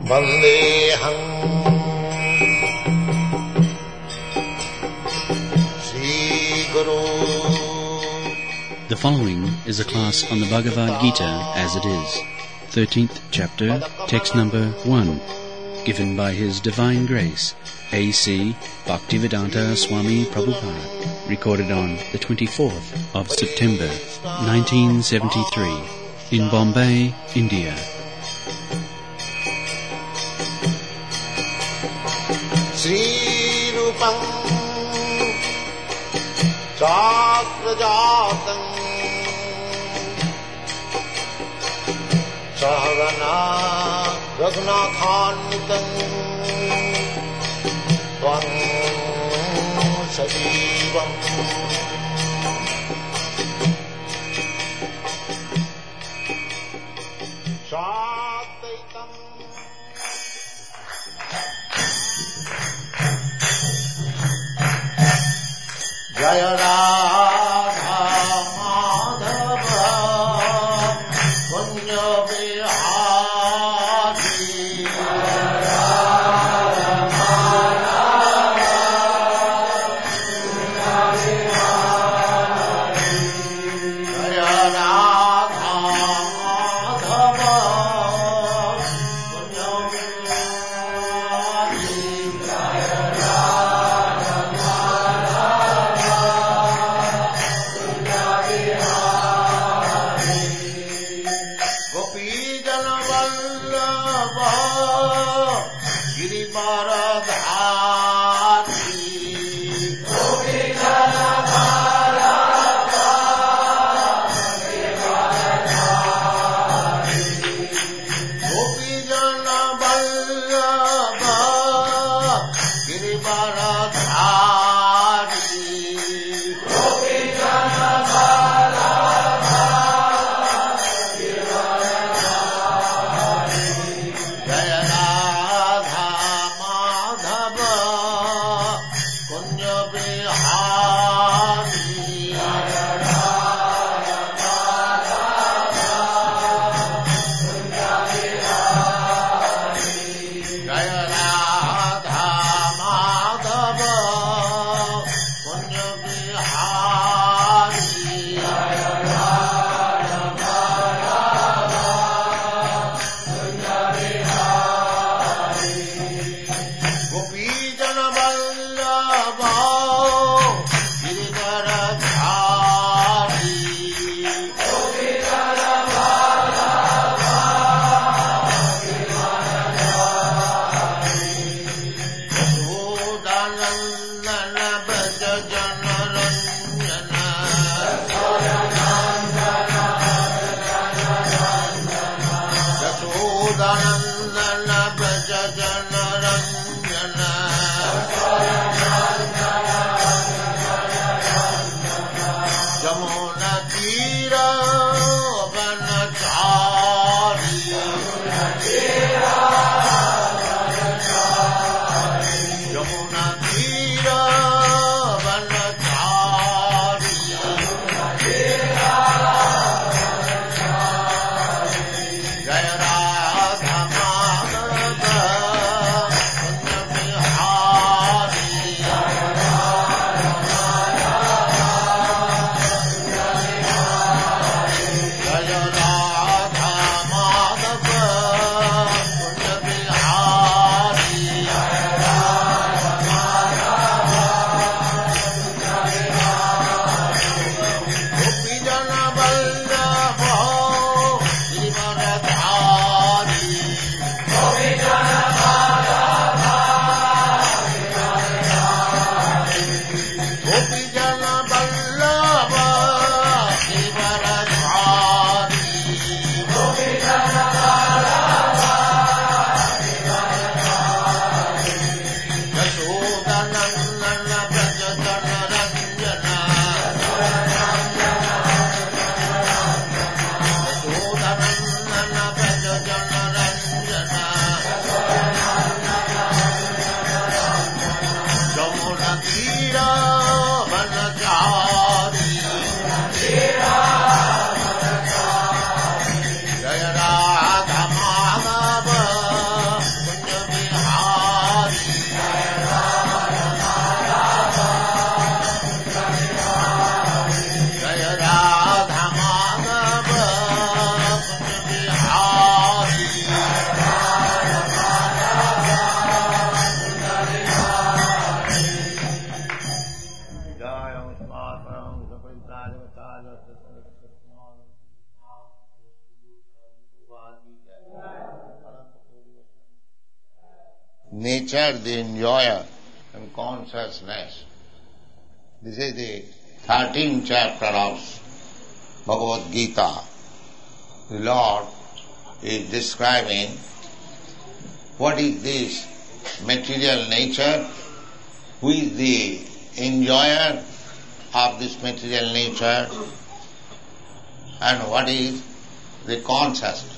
Vandeham Sri Guru. The following is a class on the Bhagavad Gita as it is, 13th chapter, text number 1, given by His Divine Grace, A.C. Bhaktivedanta Swami Prabhupada, recorded on the 24th of September, 1973, in Bombay, India. Sri Rupam Chakrajatam Sahagana Raghunathanvitam Tvam Sajivam Sadvaitam Jaya Radha Madhava Kunya Vihari Jaya Radha Madhava Kunya Vihari Jaya Radha Madhava Kunya Vihari Jaya nature, the enjoyer and consciousness. This is the 13th chapter of Bhagavad Gita. The Lord is describing what is this material nature, who is the enjoyer of this material nature, and what is the consciousness.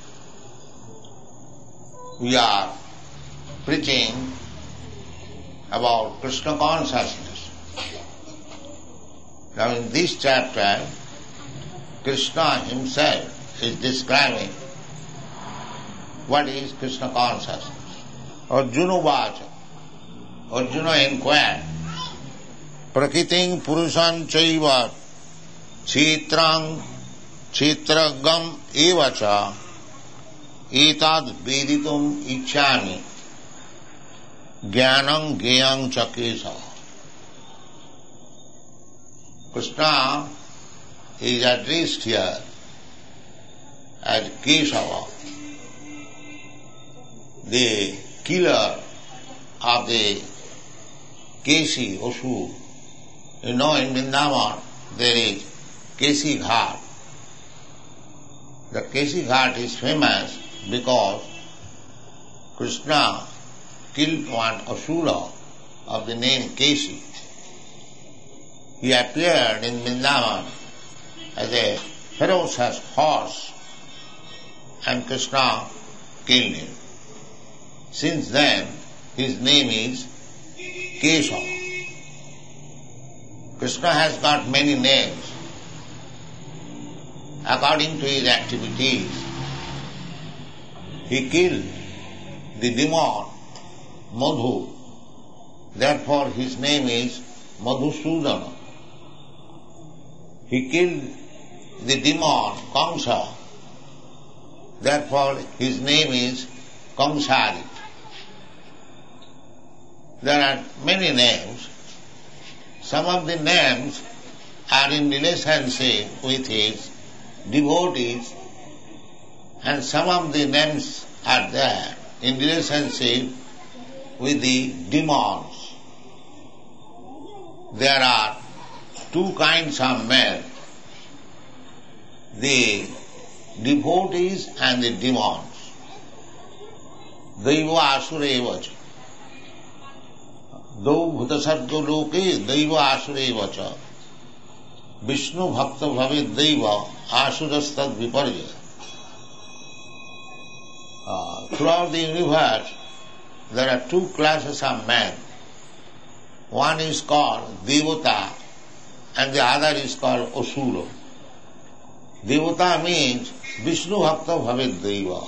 We are preaching about Krishna consciousness. Now in this chapter, Krishna himself is describing what is Krishna consciousness. Arjuna Vacha. Arjuna inquired, Prakriting Purusan Chaiva Chetrang Chetragam Evacha Etad Veditum Ichchami Jnanam Gyayam Chakesa. Krishna is addressed here as Kesava, the killer of the Kesi Asur. You know, in Vrindavan there is Kesi Ghat. The Kesi Ghat is famous because Krishna killed one Asura of the name Kesi. He appeared in Vrindavan as a ferocious horse and Krishna killed him. Since then, his name is Kesava. Krishna has got many names according to his activities. He killed the demon Madhu, therefore his name is Madhusudana. He killed the demon Kamsa, therefore his name is Kamsari. There are many names. Some of the names are in relationship with his devotees, and some of the names are there in relationship with the demons. There are two kinds of men, the devotees and the demons. Daiva asura evacha. Dau bhutasarga loke daiva asura evacha. Vishnu bhakta bhavet daiva asurastad viparya. Throughout the universe, there are two classes of men. One is called Devata and the other is called Asura. Devata means Vishnu Bhakta Bhavet Deva.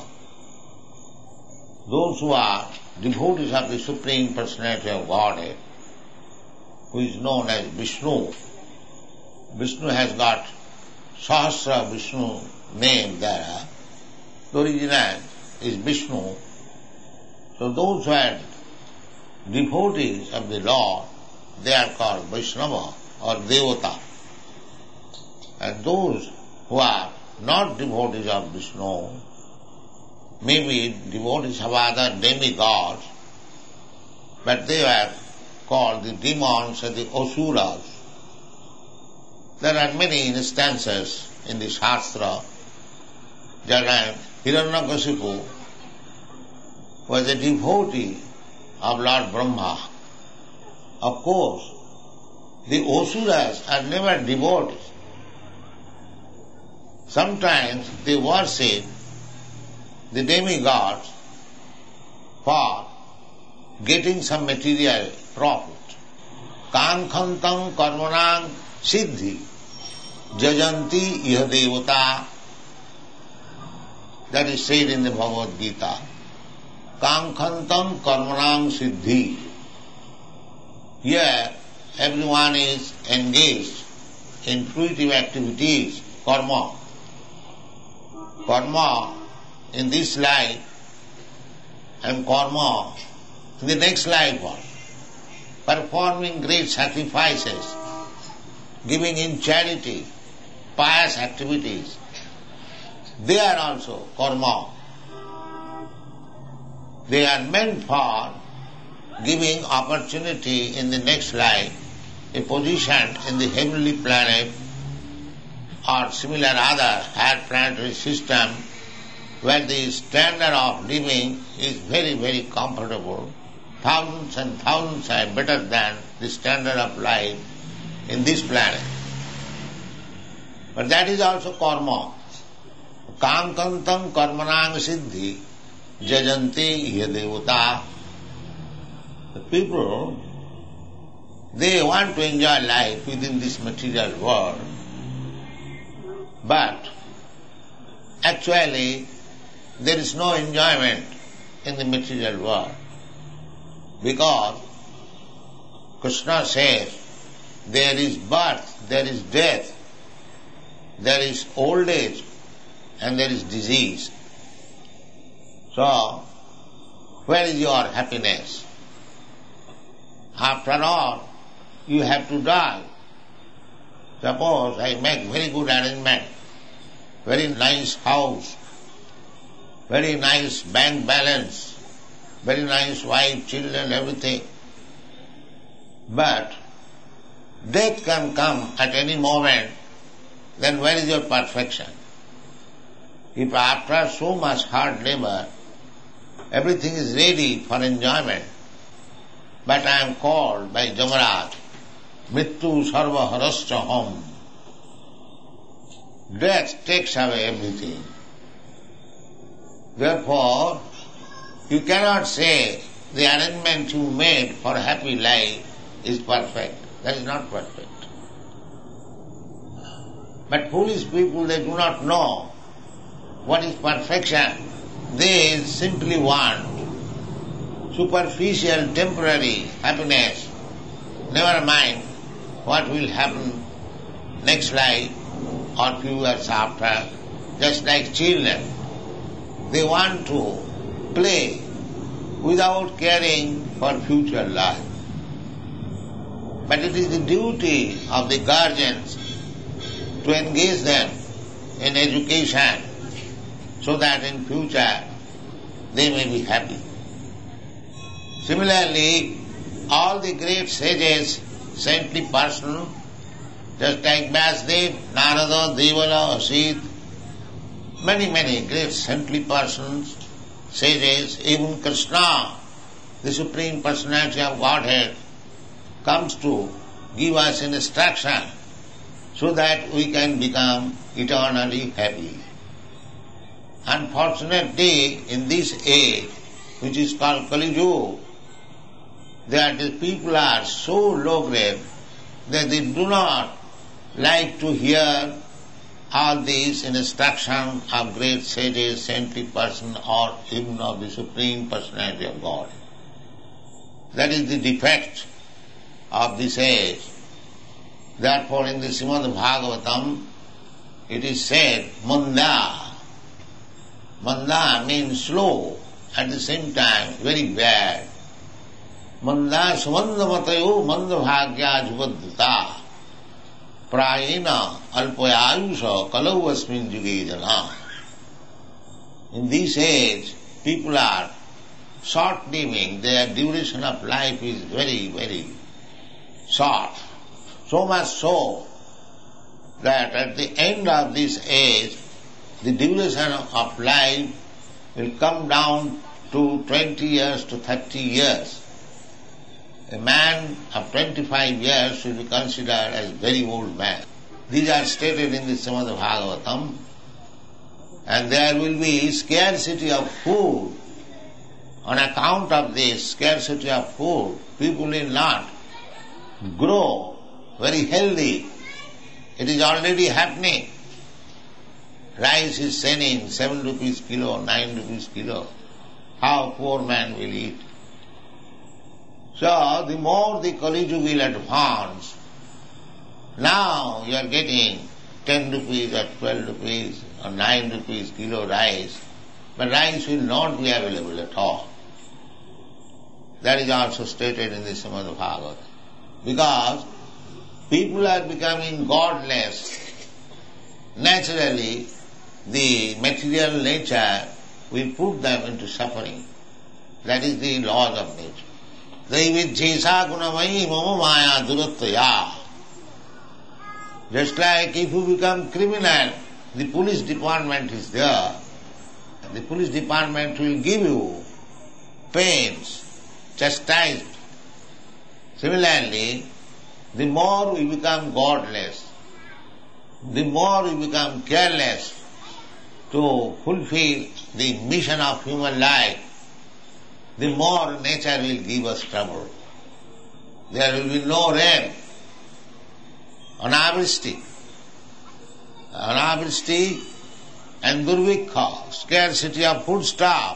Those who are devotees of the Supreme Personality of Godhead, who is known as Vishnu. Vishnu has got Sahasra Vishnu name there. The original is Vishnu. So those who are devotees of the Lord, they are called Vaishnava or Devata. And those who are not devotees of Vishnu, maybe devotees of other demigods, but they are called the demons or the Asuras. There are many instances in the Shastra that Hiranyakasipu was a devotee of Lord Brahma. Of course, the Asuras are never devotees. Sometimes they worship the demigods for getting some material profit. Kankhantam karmanam siddhi jajanti iha devata. That is said in the Bhagavad Gita. Kankhantam karmanam siddhi. Here everyone is engaged in fruitive activities, karma. Karma in this life and karma in the next life also. Performing great sacrifices, giving in charity, pious activities, they are also karma. They are meant for giving opportunity in the next life, a position in the heavenly planet or similar other higher planetary system where the standard of living is very, very comfortable. Thousands and thousands are better than the standard of life in this planet. But that is also karma. Kankantam karmanang siddhi jajanti yadevata. The people, they want to enjoy life within this material world, but actually there is no enjoyment in the material world, because Krishna says there is birth, there is death, there is old age, and there is disease. So, where is your happiness? After all, you have to die. Suppose I make very good arrangement, very nice house, very nice bank balance, very nice wife, children, everything. But death can come at any moment, then where is your perfection? If after so much hard labor, everything is ready for enjoyment, but I am called by Jamaraj, Mrityu sarva harascha hum. Death takes away everything. Therefore, you cannot say the arrangement you made for happy life is perfect. That is not perfect. But foolish people, they do not know what is perfection. They simply want superficial, temporary happiness. Never mind what will happen next life or few years after. Just like children, they want to play without caring for future life. But it is the duty of the guardians to engage them in education so that in future they may be happy. Similarly, all the great sages, saintly persons, just like Vyasdev, Narada, Devala, Asit, many great saintly persons, sages, even Krishna, the Supreme Personality of Godhead, comes to give us instruction so that we can become eternally happy. Unfortunately, in this age, which is called Kali Yuga, that the people are so low-grade that they do not like to hear all these instruction of great sages, saintly person, or even of the Supreme Personality of God. That is the defect of this age. Therefore, in the Srimad Bhagavatam, it is said, Manda. Manda means slow, at the same time very bad. Manda sumanda matayo manda bhagya jubadhita prayena alpayayusha kalau asmin juge jana. In this age, people are short living, their duration of life is very, very short. So much so that at the end of this age, the duration of life will come down to 20 years to 30 years. A man of 25 years should be considered as a very old man. These are stated in the Srimad Bhagavatam. And there will be scarcity of food. On account of this scarcity of food, people will not grow very healthy. It is already happening. Rice is selling 7 rupees kilo, 9 rupees kilo. How poor man will eat? So, the more the Kali Yuga will advance, now you are getting 10 rupees or 12 rupees or 9 rupees kilo rice, but rice will not be available at all. That is also stated in the Srimad Bhagavatam. Because people are becoming godless. Naturally, the material nature will put them into suffering. That is the laws of nature. Daivichesa gunamayi mama maya durattaya. Just like if you become criminal, the police department is there. The police department will give you pains, chastisement. Similarly, the more we become godless, the more we become careless to fulfill the mission of human life, the more nature will give us trouble. There will be no rain, anavristi and durvikha, scarcity of foodstuff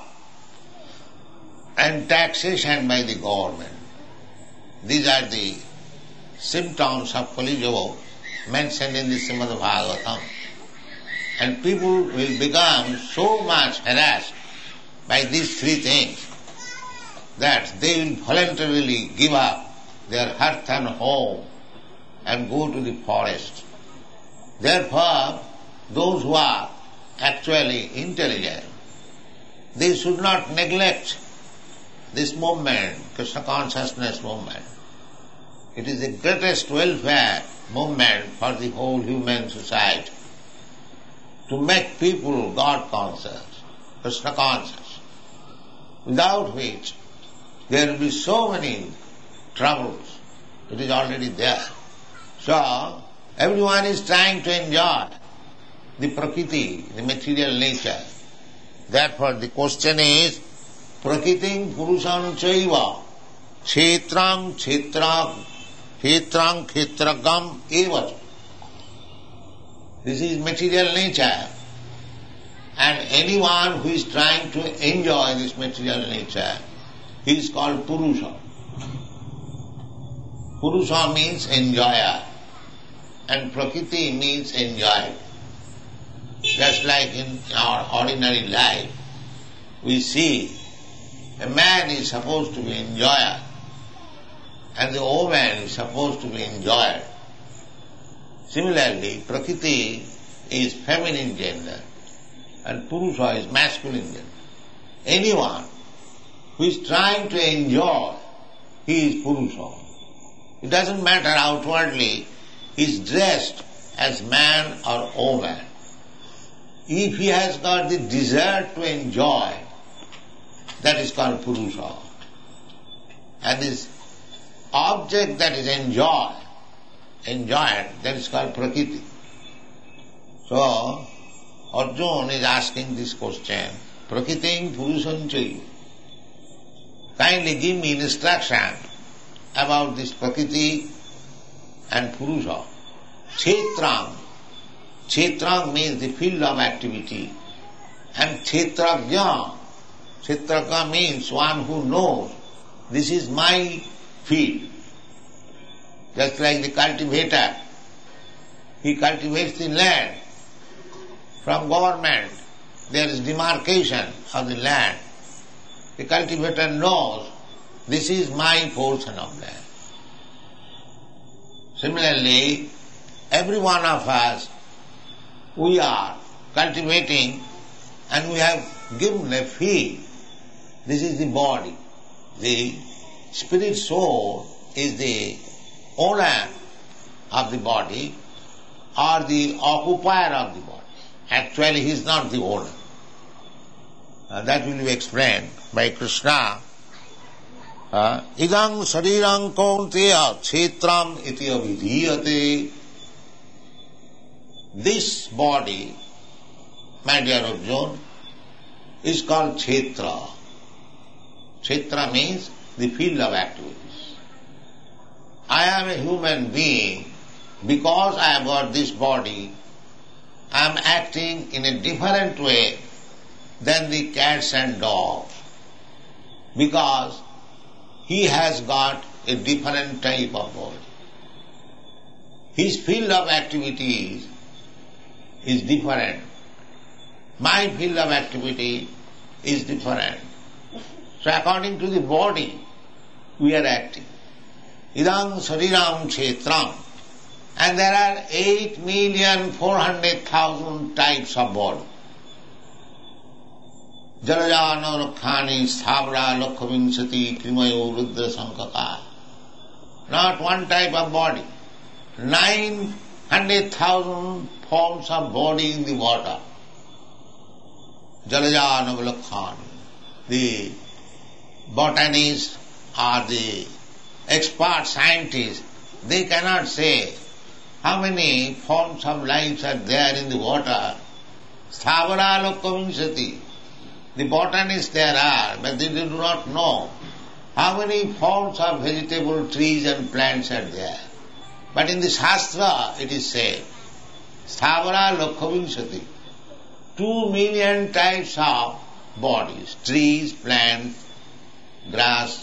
and taxation by the government. These are the symptoms of Kali Yuga mentioned in the Srimad Bhagavatam. And people will become so much harassed by these three things that they will voluntarily give up their hearth and home and go to the forest. Therefore, those who are actually intelligent, they should not neglect this movement, Krishna consciousness movement. It is the greatest welfare movement for the whole human society, to make people God conscious, Krishna conscious, without which there will be so many troubles. It is already there. So, everyone is trying to enjoy the prakriti, the material nature. Therefore, the question is, prakritim purusham chaiva kshetrang kshetragam eva. This is material nature. And anyone who is trying to enjoy this material nature, he is called Purusha. Purusha means enjoyer, and Prakriti means enjoyed. Just like in our ordinary life, we see a man is supposed to be enjoyer, and the woman is supposed to be enjoyed. Similarly, Prakriti is feminine gender, and Purusha is masculine gender. Anyone who is trying to enjoy, he is Purusha. It doesn't matter outwardly, he is dressed as man or woman. If he has got the desire to enjoy, that is called Purusha. And this object that is enjoyed, that is called Prakriti. So, Arjuna is asking this question, Prakritim Purusham Chaiva. Kindly give me instruction about this Prakriti and Purusha. Kshetrang. Kshetrang means the field of activity. And Kshetragya. Kshetragya means one who knows, this is my field. Just like the cultivator, he cultivates the land. From government, there is demarcation of the land. The cultivator knows, this is my portion of land. Similarly, every one of us, we are cultivating and we have given a field. This is the body. The spirit soul is the owner of the body or the occupier of the body. Actually, he is not the owner. That will be explained by Krishna. Idang sarirang kaunteya kshetram iti avidhiyate. This body, my dear Arjuna, is called kshetra. Kshetra means the field of activities. I am a human being. Because I have got this body, I am acting in a different way than the cats and dogs. Because he has got a different type of body. His field of activities is different. My field of activity is different. So according to the body, we are acting. Idang sariram kshetram. And there are 8,400,000 types of body. Jalajana Lakhani Sthavra Lakhavinsati Krimayo Rudra Sankaka. Not one type of body. 900,000 forms of body in the water. Jalajana Lakhani. The botanists or the expert scientists, they cannot say how many forms of life are there in the water. Sthavara Lokkavinsati. The botanists there are, but they do not know how many forms of vegetable, trees and plants are there. But in the Shastra it is said, Sthavara Lokkavinsati. 2 million types of bodies, trees, plants, grass,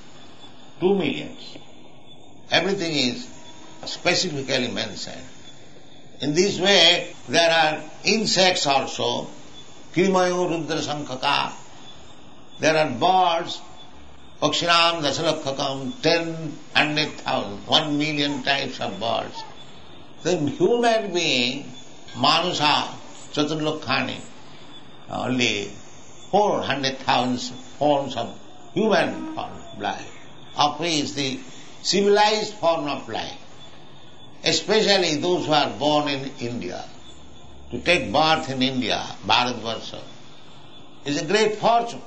2 million. Everything is specifically mentioned. In this way, there are insects also, Krimayo Rudra Sankaka. There are birds, Pakshinam Dasalakhakam, 10,000, 1 million types of birds. The human being, Manusa, Chaturlakhani, only 400,000 forms of human life, of which the civilized form of life, especially those who are born in India. To take birth in India, Bharatvarsha, is a great fortune.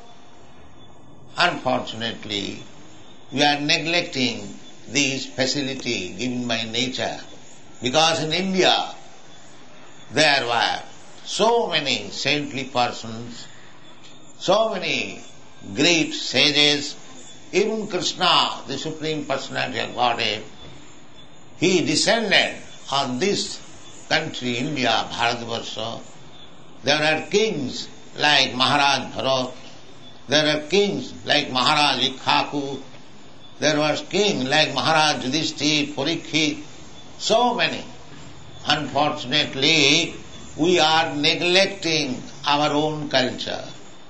Unfortunately, we are neglecting this facility given by nature, because in India there were so many saintly persons, so many great sages. Even Krishna, the Supreme Personality of Godhead, he descended on this country, India, Bharatvarsha. There are kings like Maharaj Bharat, there are kings like Maharaj Ikhaku, there was king like Maharaj Yudhishthira, Parikshit, so many. Unfortunately, we are neglecting our own culture.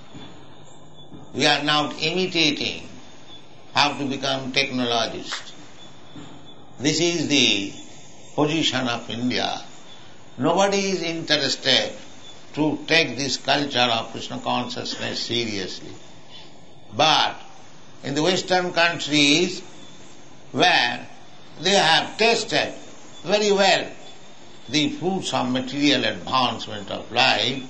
We are now imitating how to become technologists. This is the position of India. Nobody is interested to take this culture of Krishna consciousness seriously. But in the Western countries, where they have tasted very well the fruits of material advancement of life,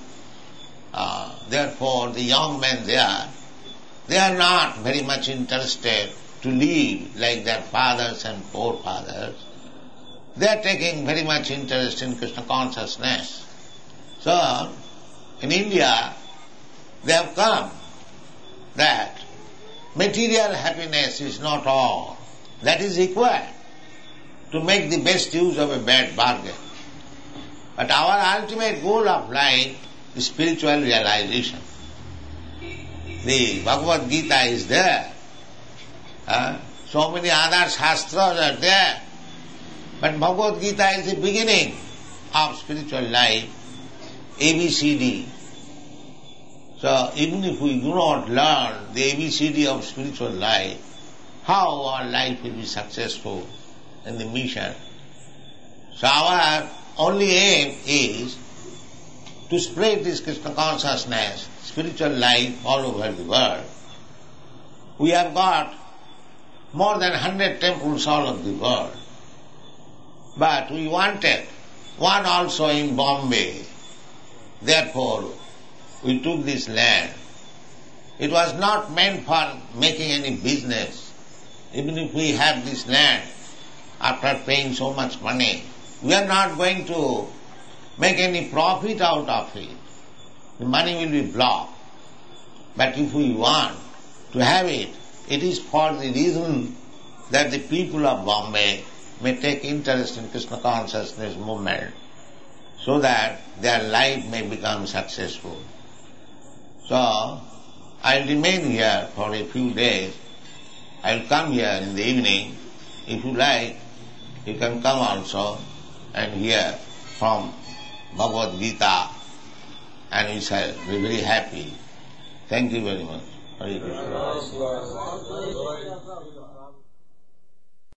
therefore the young men there, they are not very much interested to live like their fathers and forefathers. They are taking very much interest in Krishna consciousness. So, in India, they have come that material happiness is not all. That is required to make the best use of a bad bargain. But our ultimate goal of life is spiritual realization. The Bhagavad Gita is there. So many other shastras are there. But Bhagavad Gita is the beginning of spiritual life, ABCD. So even if we do not learn the ABCD of spiritual life, how our life will be successful in the mission? So our only aim is to spread this Krishna consciousness, spiritual life all over the world. We have got more than 100 temples all over the world. But we wanted one also in Bombay. Therefore, we took this land. It was not meant for making any business. Even if we have this land, after paying so much money, we are not going to make any profit out of it. The money will be blocked. But if we want to have it, it is for the reason that the people of Bombay may take interest in Krishna consciousness movement, so that their life may become successful. So, I'll remain here for a few days. I'll come here in the evening. If you like, you can come also and hear from Bhagavad Gita, and we shall be very happy. Thank you very much. Hare Krishna.